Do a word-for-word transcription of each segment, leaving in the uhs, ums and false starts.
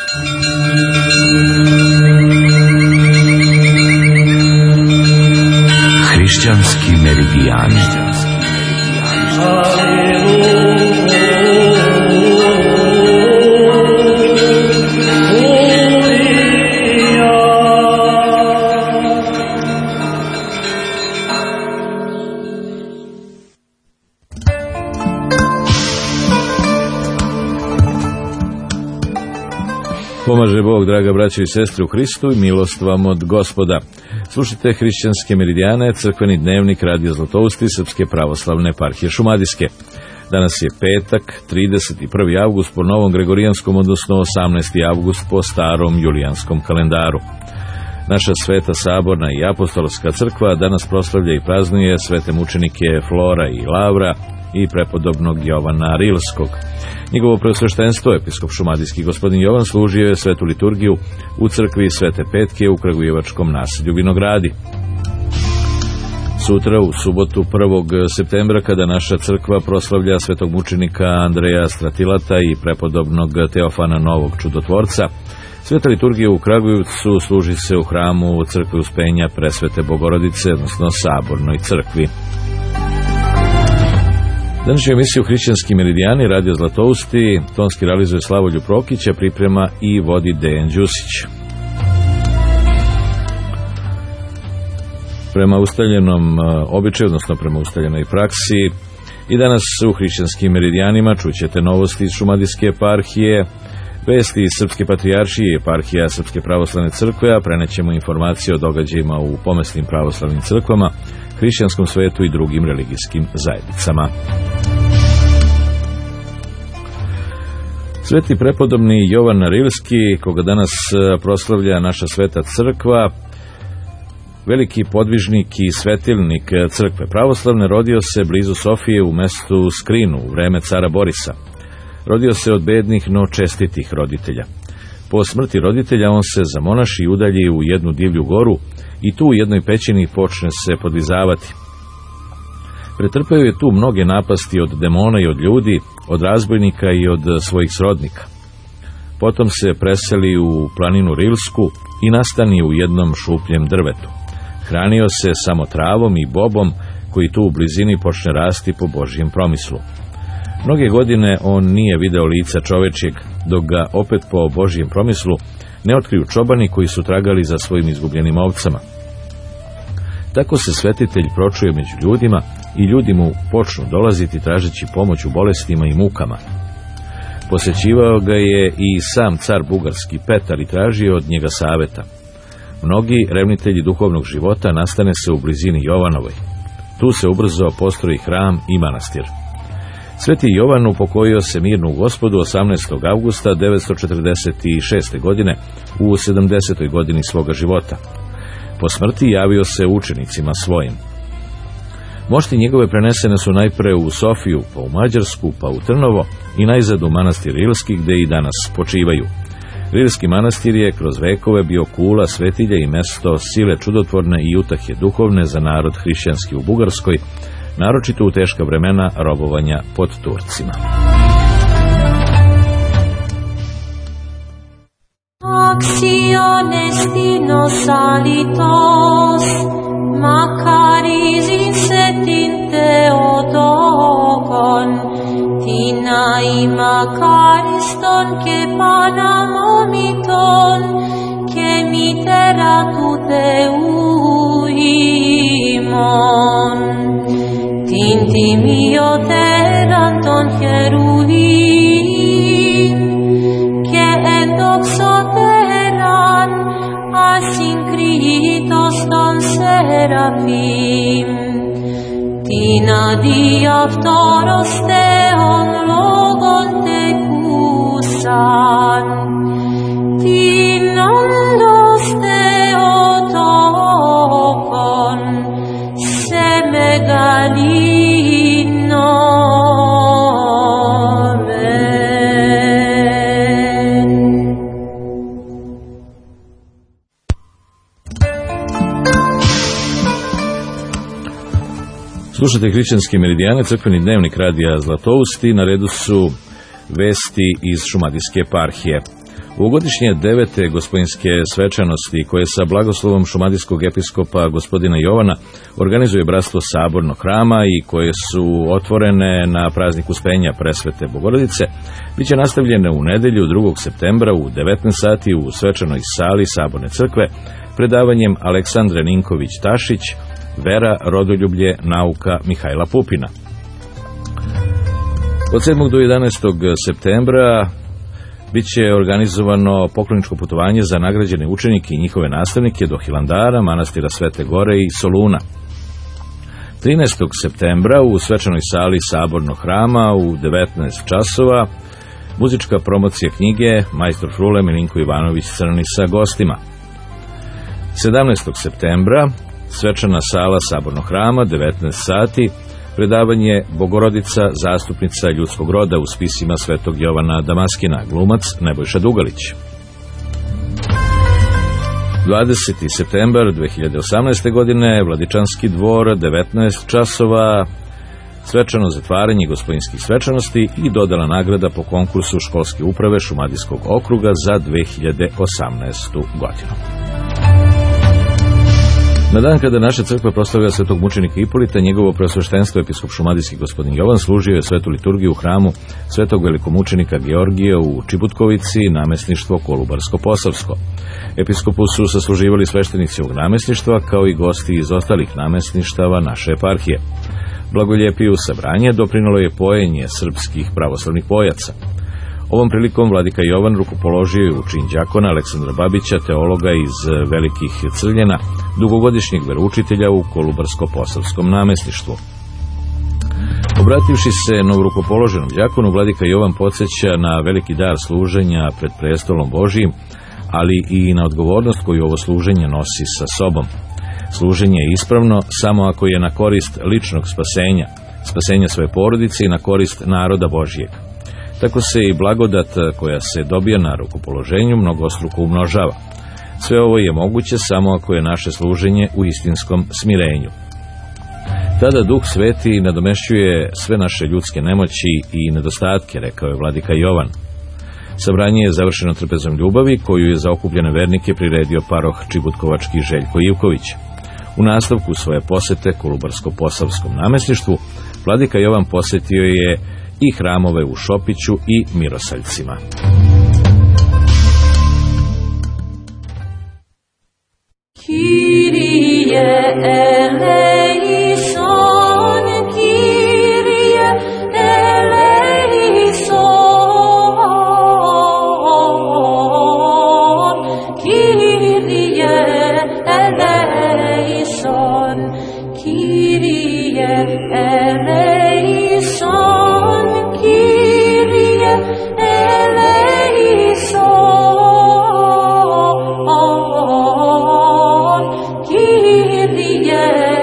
Hrišćanski meridijani. Pomaže Bog, draga braćo i sestre u Hristu, i milost vam od Gospoda. Slušajte Hrišćanske meridijane, crkveni dnevnik Radio Zlatousti Srpske pravoslavne eparhije Šumadijske. Danas je petak, trideset prvi avgust po novom gregorijanskom, odnosno osamnaesti avgust po starom julijanskom kalendaru. Naša sveta saborna i apostolska crkva danas proslavlja i praznuje svete mučenike Flora i Lavra i prepodobnog Jovana Rilskog. Njegovo preosveštenstvo, episkop šumadijski gospodin Jovan, služio je svetu liturgiju u crkvi Svete Petke u Kragujevačkom naselju Vinogradi. Sutra, u subotu prvog septembra, kada naša crkva proslavlja svetog mučenika Andreja Stratilata i prepodobnog Teofana Novog čudotvorca, sveta liturgija u Kragujevcu služi se u hramu crkve Uspenja Presvete Bogorodice, odnosno Sabornoj crkvi. Današnju emisiju Hrišćanski meridijani Radio Zlatousti tonski realizuje Slavoljub Prokića, priprema i vodi Dejan Đusić. Prema ustaljenom običaju, odnosno prema ustaljenoj praksi, i danas u Hrišćanskim meridijanima čućete novosti iz Šumadijske eparhije, vesti iz Srpske patrijaršije i eparhija Srpske pravoslavne crkve, a prenećemo informacije o događajima u pomesnim pravoslavnim crkvama, hrišćanskom svetu i drugim religijskim zajednicama. Sveti prepodobni Jovan Rilski, koga danas proslavlja naša sveta crkva, veliki podvižnik i svetilnik crkve pravoslavne, rodio se blizu Sofije u mestu Skrinu u vreme cara Borisa. Rodio se od bednih, no čestitih roditelja. Po smrti roditelja on se zamonaši i udalji u jednu divlju goru i tu u jednoj pećini počne se podvizavati. Pretrpeo je tu mnoge napasti od demona i od ljudi, od razbojnika i od svojih srodnika. Potom se preseli u planinu Rilsku i nastani u jednom šupljem drvetu. Hranio se samo travom i bobom koji tu u blizini počne rasti po Božjem promislu. Mnoge godine on nije video lica čovečjeg, dok ga opet po Božjem promislu ne otkriju čobani koji su tragali za svojim izgubljenim ovcama. Tako se svetitelj pročuje među ljudima i ljudi mu počnu dolaziti tražeći pomoć u bolestima i mukama. Posećivao ga je i sam car bugarski Petar i tražio od njega saveta. Mnogi revnitelji duhovnog života nastane se u blizini Jovanovoj. Tu se ubrzo postroji hram i manastir. Sveti Jovan upokojio se mirno u Gospodu osamnaestog avgusta devetsto četrdeset šeste. godine u sedamdesetoj godini svoga života. Po smrti javio se učenicima svojim. Mošti njegove prenesene su najpre u Sofiju, pa u Mađarsku, pa u Trnovo i najzad u manastir Rilski, gde i danas počivaju. Rilski manastir je kroz vekove bio kula svetilja i mesto sile čudotvorne i utahe duhovne za narod hrišćanski u Bugarskoj, naročito u teška vremena robovanja pod Turcima. Actiones dinos alitos, macaris insetin Theotokon, tina i macariston che panamomiton, che mitera tute uimon. Tinti mio teranton hieruim, che endoxoteran asincritos ton serafim. Tina diaptoros teon logon te cusan, tinandos Theotokon, semegalino men. Slušajte Hrišćanske meridijane, crkveni dnevnik Radija Zlatousti. Na redu su vesti iz Šumadijske eparhije. U godišnje devete gospodinske svečanosti, koje sa blagoslovom šumadijskog episkopa gospodina Jovana organizuje Bratstvo Sabornog hrama i koje su otvorene na praznik Uspenja Presvete Bogorodice, biće nastavljene u nedelju drugog septembra u devetnaest sati u svečanoj sali Saborne crkve predavanjem Aleksandre Ninković-Tašić Vera, rodoljublje, nauka Mihajla Pupina. Od sedmog do jedanaestog septembra biće organizovano pokloničko putovanje za nagrađene učenike i njihove nastavnike do Hilandara, manastira Svete Gore i Soluna. trinaestog septembra u svečanoj sali Sabornog hrama u devetnaest časova muzička promocija knjige Majstor Frule Milinko Ivanović Crni sa gostima. sedamnaestog septembra svečana sala Sabornog hrama, devetnaest sati, predavanje Bogorodica, zastupnica ljudskog roda u spisima Svetog Jovana Damaskina, glumac Nebojša Dugalić. dvadeseti septembar dve hiljade osamnaeste. godine, Vladičanski dvor, devetnaest časova, svečano zatvaranje gospodinskih svečanosti i dodala nagrada po konkursu školske uprave Šumadijskog okruga za dve hiljade osamnaestu. godinu. Na dan kada naša crkva proslavlja svetog mučenika Ipolita, njegovo preosveštenstvo episkop šumadijski gospodin Jovan služio je svetu liturgiju u hramu svetog velikomučenika Georgije u Čibutkovici, namesništvo Kolubarsko-Posavsko. Episkopu su sasluživali sveštenici ovog namesništva, kao i gosti iz ostalih namesništava naše eparhije. Blagoljepiju sabranje doprinalo je pojenje srpskih pravoslavnih pojaca. Ovom prilikom vladika Jovan rukopoložio je u čin đakona Aleksandra Babića, teologa iz Velikih Crljena, dugogodišnjeg veroučitelja u Kolubarsko-Posavskom namesništvu. Obrativši se novorukopoloženom đakonu, vladika Jovan podsjeća na veliki dar služenja pred prestolom Božijim, ali i na odgovornost koju ovo služenje nosi sa sobom. Služenje je ispravno samo ako je na korist ličnog spasenja, spasenja svoje porodice i na korist naroda Božijeg. Tako se i blagodat koja se dobija na rukopoloženju mnogostruko umnožava. Sve ovo je moguće samo ako je naše služenje u istinskom smirenju. Tada Duh Sveti nadomešćuje sve naše ljudske nemoći i nedostatke, rekao je vladika Jovan. Sabranje je završeno trpezom ljubavi koju je za okupljene vernike priredio paroh čibutkovački Željko Ivković. U nastavku svoje posete Kolubarsko-Posavskom namesništvu vladika Jovan posetio je i hramove u Šopiću i Mirosaljcima. Kyrie eleison, Kyrie eleison, Kyrie eleison, Kyrie eleison, Kyrie eleison, Kyrie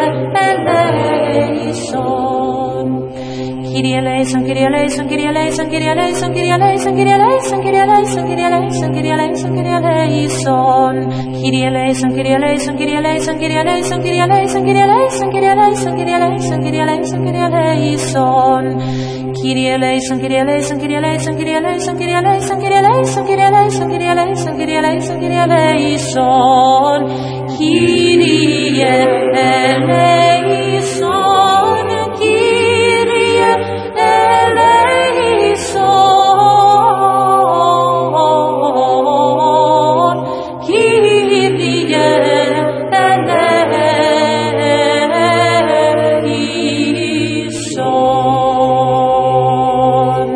eleison. Kyrie eleison, Kyrie eleison, Kyrie eleison, Kyrie eleison, Kyrie eleison, Kyrie eleison, Kyrie eleison, Kyrie eleison, Kyrie eleison, Kyrie eleison. Kyrie eleison, Kyrie eleison, Kyrie eleison, Kyrie eleison, Kyrie eleison, Kyrie eleison, Kyrie eleison, Kyrie eleison, Kyrie eleison, Kyrie eleison. Kyrie eleison, Kyrie eleison, Kyrie eleison, Kyrie eleison, Kyrie eleison, Kyrie eleison, Kyrie eleison, Kyrie eleison, Kyrie eleison, Kyrie eleison. Kyrie eleison, Kyrie eleison, Kyrie eleison.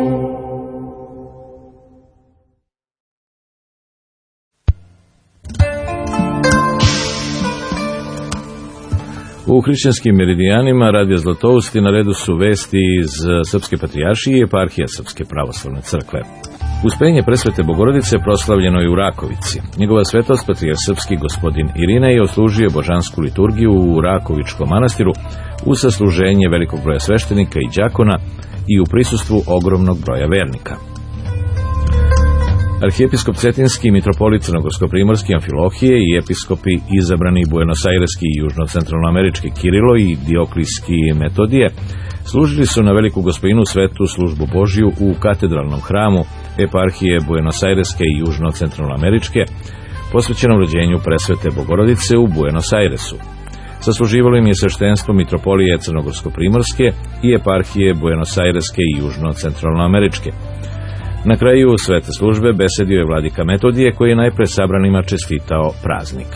U hrišćanskim meridijanima Radija Zlatousti na redu su vesti iz Srpske patrijaršije i eparhije Srpske pravoslavne crkve. Uspenje Presvete Bogorodice proslavljeno je u Rakovici. Njegova svetost patrijarh srpski gospodin Irinej je odslužio božansku liturgiju u Rakovičkom manastiru u sasluženje velikog broja sveštenika i đakona i u prisustvu ogromnog broja vernika. Arhijepiskop Cetinski i mitropolit Crnogorsko-primorski Amfilohije i episkopi izabrani buenosajreski i južno-centralnoamerički Kirilo i Dioklijski Metodije služili su na Veliku Gospojinu svetu službu Božiju u katedralnom hramu eparhije Buenos Aireske i južno-centralnoameričke, posvećenom rođenju presvete Bogorodice u Buenos Airesu. Sasluživalo im je sveštenstvo mitropolije Crnogorsko-primorske i eparhije Buenos Aireske i južno-centralnoameričke. Na kraju svete službe besedio je vladika Metodije, koji je najpre sabranima čestitao praznik.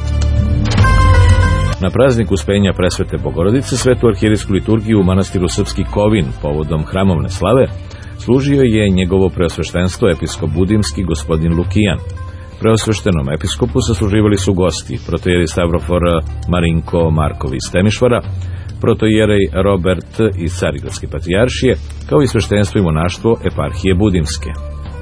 Na praznik uspenja presvete Bogorodice svetu arhijerijsku liturgiju u manastiru Srpski Kovin povodom hramovne slave služio je njegovo preosveštenstvo episkop budimski gospodin Lukijan. Preosveštenom episkopu sasluživali su gosti protoijerej Stavrofor Marinko Markovi iz Temišvara, protoijerej Robert iz Carigradske patrijaršije, kao i sveštenstvo i monaštvo eparhije budimske.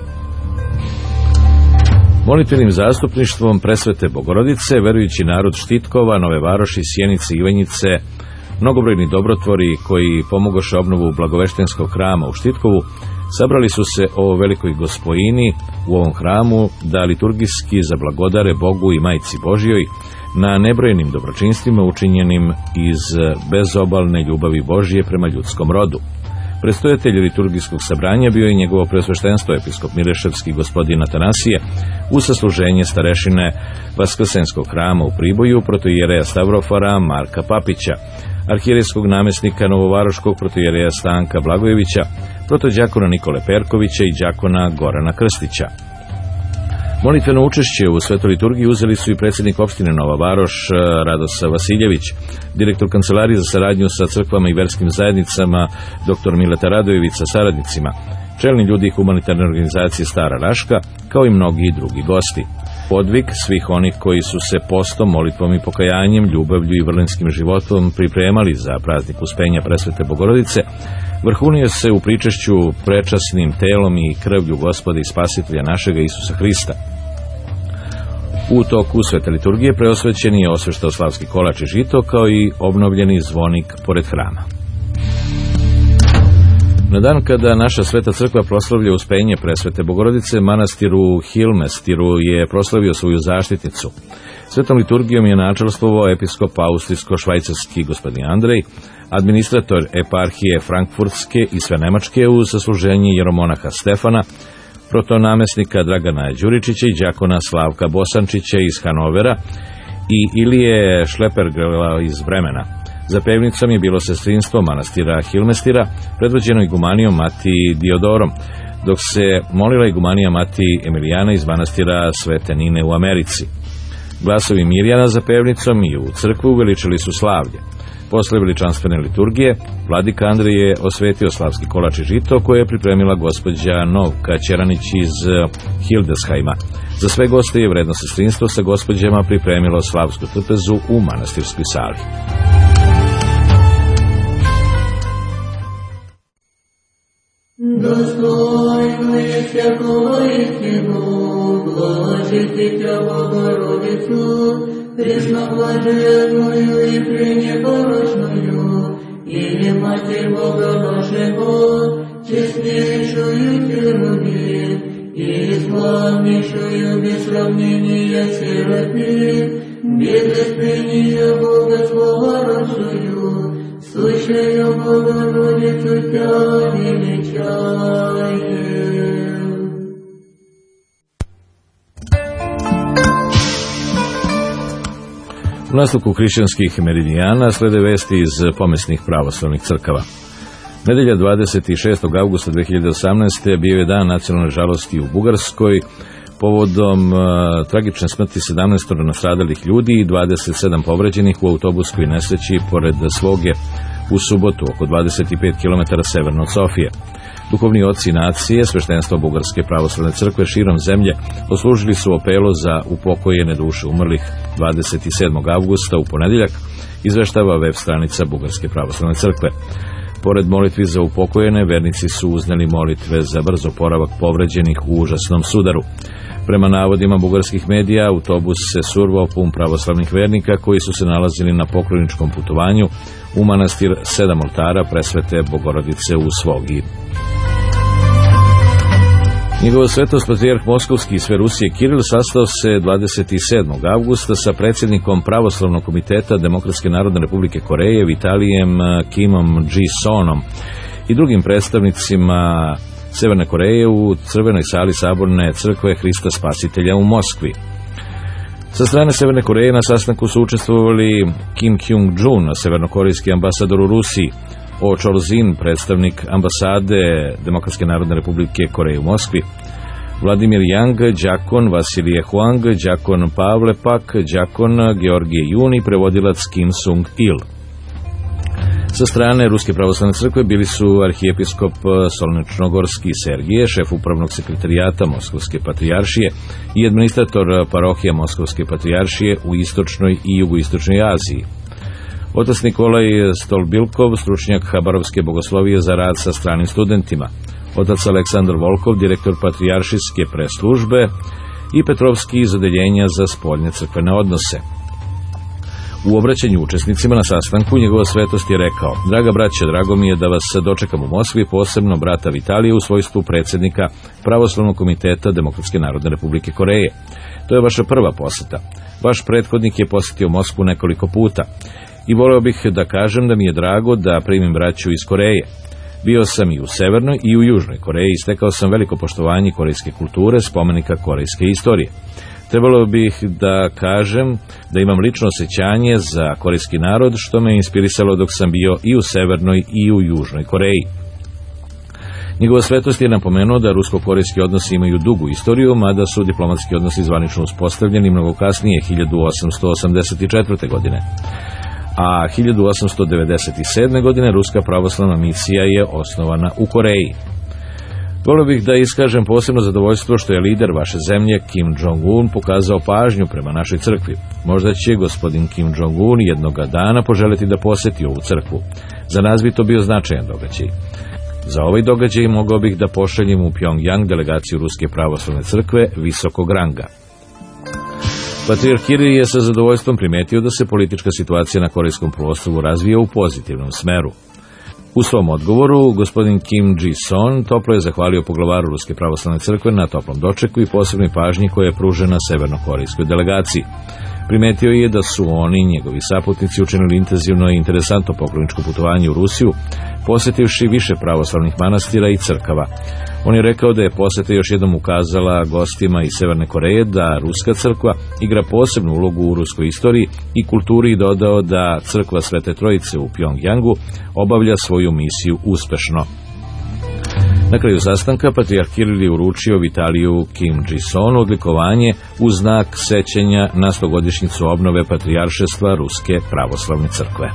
Molitvenim zastupništvom presvete Bogorodice, verujući narod Štitkova, Nove Varoši, Sjenice i Ivanjice, mnogobrojni dobrotvori koji pomogoše obnovu Blagoveštenskog hrama u Štitkovu, sabrali su se o velikoj gospojini u ovom hramu da liturgijski zablagodare Bogu i Majci Božjoj na nebrojenim dobročinstvima učinjenim iz bezobalne ljubavi Božje prema ljudskom rodu. Predstojatelj liturgijskog sabranja bio je njegovo preosveštenstvo episkop Mileševski gospodin Atanasije u sasluženje starešine Vaskrsenskog hrama u Priboju protoijereja Stavrofara Marka Papića, arhijerejskog namjesnika novovaroškog protoijereja Stanka Blagojevića, protođakona Nikole Perkovića i đakona Gorana Krstića. Molitveno učešće u svetoj liturgiji uzeli su i predsjednik opštine Nova Varoš Radosa Vasiljević, direktor kancelarije za saradnju sa crkvama i verskim zajednicama dr. Mileta Radojević sa saradnicima, čelni ljudi humanitarne organizacije Stara Raška, kao i mnogi drugi gosti. Podvig svih onih koji su se postom, molitvom i pokajanjem, ljubavlju i vrlinskim životom pripremali za praznik uspenja presvete Bogorodice, vrhunio se u pričešću prečasnim telom i krvlju Gospoda i Spasitelja našega Isusa Hrista. U toku svete liturgije preosvećeni je osveštao slavski kolač i žito, kao i obnovljeni zvonik pored hrama. Na dan kada naša sveta crkva proslavlja uspenje presvete Bogorodice, manastiru Hilmestiru je proslavio svoju zaštitnicu. Svetom liturgijom je načelstvovao episkop austrijsko-švajcarski gospodin Andrej, administrator eparhije Frankfurtske i sve Nemačke uz sasluženje jeromonaha Stefana, protonamesnika Dragana Đuričića i đakona Slavka Bosančića iz Hanovera i Ilije Šlepergela iz Bremena. Za pevnicom je bilo sestrinstvo manastira Hilmestira, predvođeno igumanijom Mati Diodorom, dok se molila igumanija Mati Emilijana iz manastira Svete Nine u Americi. Glasovi Mirjana za pevnicom i u crkvu uveličili su slavlje. Posle veličanstvene liturgije, vladika Andrej je osvetio slavski kolač i žito koje je pripremila gospođa Novka Ćeranić iz Hildeshajma. Za sve goste je vredno sestrinstvo sa gospođama pripremilo slavsku trpezu u manastirskoj sali. Достойно и всякого истину, блажите Тя, Богородицу, пресноблаженную и пренепорочную, и Матерь Бога нашего, честнейшую Херувим, и славнейшую без сравнения Серафим, безоспрения Бога Словородшую, сущую Богородицу Тя величаем. U nastavku hrišćanskih meridijana slede vesti iz pomesnih pravoslavnih crkava. Nedelja dvadeset šestog avgusta dve hiljade osamnaeste. bio je dan nacionalne žalosti u Bugarskoj povodom uh, tragične smrti sedamnaest nastradalih ljudi i dvadeset sedam povređenih u autobuskoj nesreći pored Svoge u subotu oko dvadeset pet kilometara severno od Sofije. Duhovni oci nacije, sveštenstvo Bugarske pravoslavne crkve širom zemlje poslužili su opelo za upokojene duše umrlih dvadeset sedmog avgusta u ponedeljak, izveštava web stranica Bugarske pravoslavne crkve. Pored molitvi za upokojene, vernici su uzneli molitve za brz oporavak povređenih u užasnom sudaru. Prema navodima bugarskih medija, autobus se survao pun pravoslavnih vernika koji su se nalazili na pokloničkom putovanju u manastir Sedam oltara presvete Bogorodice u Svogi. Njegovo svetost patrijarh Moskovski i sve Rusije Kiril sastao se dvadeset sedmog avgusta sa predsjednikom Pravoslavnog komiteta Demokratske narodne republike Koreje Vitalijem Kimom Ji-sonom i drugim predstavnicima Severne Koreje u crvenoj sali Saborne crkve Hrista Spasitelja u Moskvi. Sa strane Severne Koreje na sastanku su učestvovali Kim Kyung-jun, severnokorejski ambasador u Rusiji, Oh Chol-zin, predstavnik ambasade Demokratske narodne republike Koreje u Moskvi, Vladimir Yang, đakon Vasilije Huang, đakon Pavle Pak, đakon Georgije Juni, prevodilac Kim Sung-il. Sa strane Ruske pravoslavne crkve bili su arhijepiskop Solnečnogorski Sergije, šef upravnog sekretarijata Moskovske patrijaršije i administrator parohija Moskovske patrijaršije u istočnoj i jugoistočnoj Aziji. Otac Nikolaj Stolbilkov, stručnjak Habarovske bogoslovije za rad sa stranim studentima. Otac Aleksandar Volkov, direktor patrijaršijske preslužbe i Petrovski iz odeljenja za spoljne crkvene odnose. U obraćanju učesnicima na sastanku njegova svetost je rekao: Draga braće, drago mi je da vas dočekam u Moskvi, posebno brata Vitalija u svojstvu predsjednika Pravoslavnog komiteta Demokratske narodne republike Koreje. To je vaša prva poseta. Vaš prethodnik je posjetio Moskvu nekoliko puta i voleo bih da kažem da mi je drago da primim braću iz Koreje. Bio sam i u Severnoj i u Južnoj Koreji i stekao sam veliko poštovanje korejske kulture, spomenika korejske istorije. Trebalo bih da kažem da imam lično osjećanje za korejski narod, što me inspirisalo dok sam bio i u Severnoj i u Južnoj Koreji. Njegova svetost je napomenuo da rusko-korejski odnosi imaju dugu istoriju, mada su diplomatski odnosi zvanično uspostavljeni mnogo kasnije, hiljadu osamsto osamdeset četvrte. godine. A hiljadu osamsto devedeset sedme. godine Ruska pravoslavna misija je osnovana u Koreji. Volio bih da iskažem posebno zadovoljstvo što je lider vaše zemlje, Kim Jong-un, pokazao pažnju prema našoj crkvi. Možda će gospodin Kim Jong-un jednoga dana poželjeti da posjeti ovu crkvu. Za nas bi to bio značajan događaj. Za ovaj događaj mogao bih da pošaljem u Pjongjang delegaciju Ruske pravoslavne crkve visokog ranga. Patrijarh Kiril je sa zadovoljstvom primetio da se politička situacija na Korejskom poluostrvu razvija u pozitivnom smeru. U svom odgovoru, gospodin Kim Ji-son toplo je zahvalio poglavaru Ruske pravoslavne crkve na toplom dočeku i posebnoj pažnji koja je pružena severnokorejskoj delegaciji. Primetio je da su oni i njegovi saputnici učinili intenzivno i interesantno pokloničko putovanje u Rusiju, posjetivši više pravoslavnih manastira i crkava. On je rekao da je posjeta još jednom ukazala gostima iz Severne Koreje da Ruska crkva igra posebnu ulogu u ruskoj istoriji i kulturi i dodao da crkva Svete Trojice u Pjongjangu obavlja svoju misiju uspešno. Na kraju sastanka patrijarh Kiril je uručio Vitaliju Kim Ji-sonu odlikovanje u znak sećanja na stogodišnjicu obnove patrijaršestva Ruske pravoslavne crkve.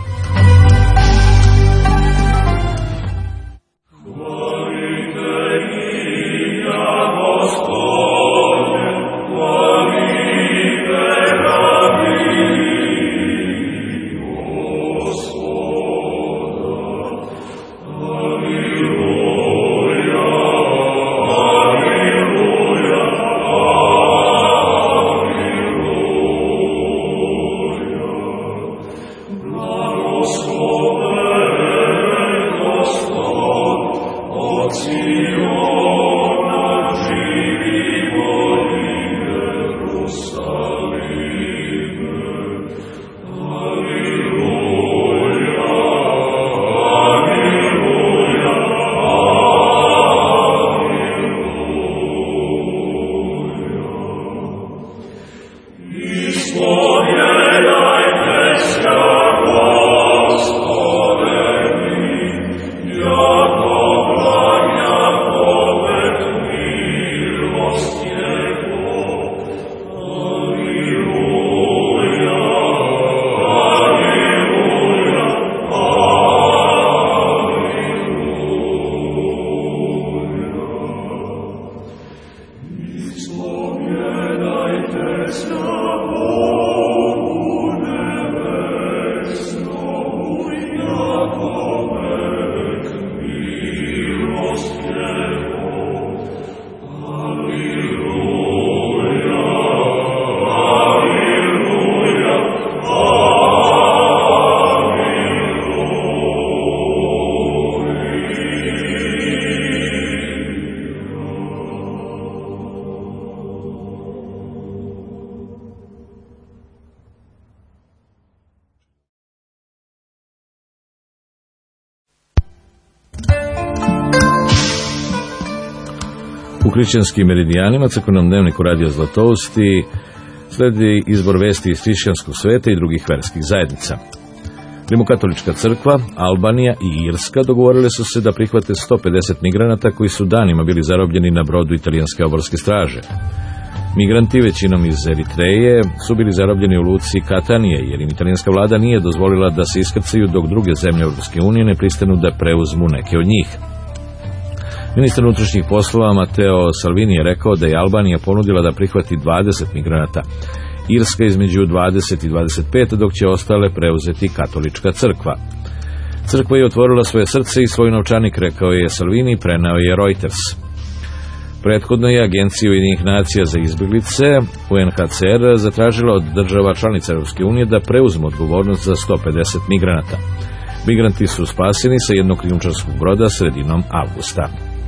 hrišćanskim meridijanima, crkvenom dnevniku Radio Zlatousti, sledi izbor vesti iz hrišćanskog sveta i drugih verskih zajednica. Rimokatolička crkva, Albanija i Irska dogovorile su se da prihvate sto pedeset migranata koji su danima bili zarobljeni na brodu italijanske obalske straže. Migranti, većinom iz Eritreje, su bili zarobljeni u luci Katanije, jer im italijanska vlada nije dozvolila da se iskrcaju dok druge zemlje Europske unije ne pristanu da preuzmu neke od njih. Ministar unutrašnjih poslova Matteo Salvini je rekao da je Albanija ponudila da prihvati dvadeset migranata, Irska između dvadeset i dvadeset pet, dok će ostale preuzeti katolička crkva. Crkva je otvorila svoje srce i svoj novčanik, rekao je Salvini, preneo je Reuters. Prethodno je Agencija Ujedinjenih nacija za izbjeglice, U N H C R, zatražila od država članica Europske unije da preuzmu odgovornost za sto pedeset migranata. Migranti su spaseni sa jednog krijumčarskog broda sredinom avgusta.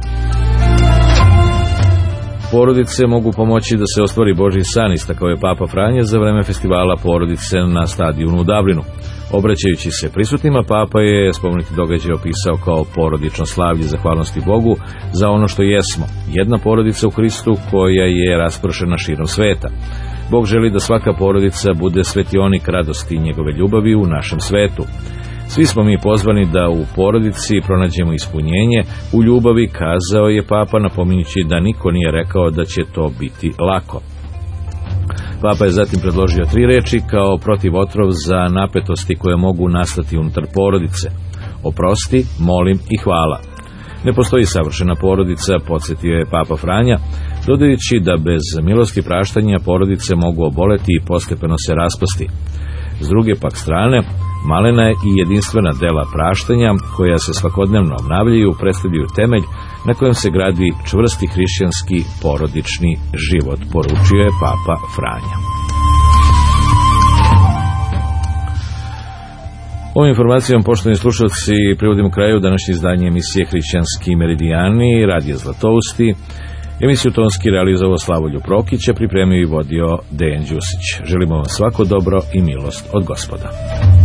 Porodice mogu pomoći da se ostvari Božji san, istakao je Papa Franje za vreme festivala Porodice na stadionu u Dublinu. Obraćajući se prisutnima, Papa je spomenuti događaj opisao kao porodično slavlje zahvalnosti Bogu za ono što jesmo, jedna porodica u Hristu koja je raspršena širom sveta. Bog želi da svaka porodica bude svetionik radosti i njegove ljubavi u našem svetu. Svi smo mi pozvani da u porodici pronađemo ispunjenje u ljubavi, kazao je Papa, napominjući da niko nije rekao da će to biti lako. Papa je zatim predložio tri reči kao protivotrov za napetosti koje mogu nastati unutar porodice: oprosti, molim i hvala. Ne postoji savršena porodica, podsjetio je Papa Franja, dodajući da bez milosti praštanja porodice mogu oboleti i postepeno se raspasti. S druge pak strane, malena i jedinstvena dela praštanja, koja se svakodnevno obnavljaju, predstavljaju temelj na kojem se gradi čvrsti hrišćanski porodični život, poručio je Papa Franja. Ovom informacijom, poštovani slušalci, privodimo kraju današnje izdanje emisije Hrišćanski meridijani, Radio Zlatousti. Emisiju tonski realizovao Slavoljub Prokić, pripremio i vodio Dejan Đusić. Želimo vam svako dobro i milost od Gospoda.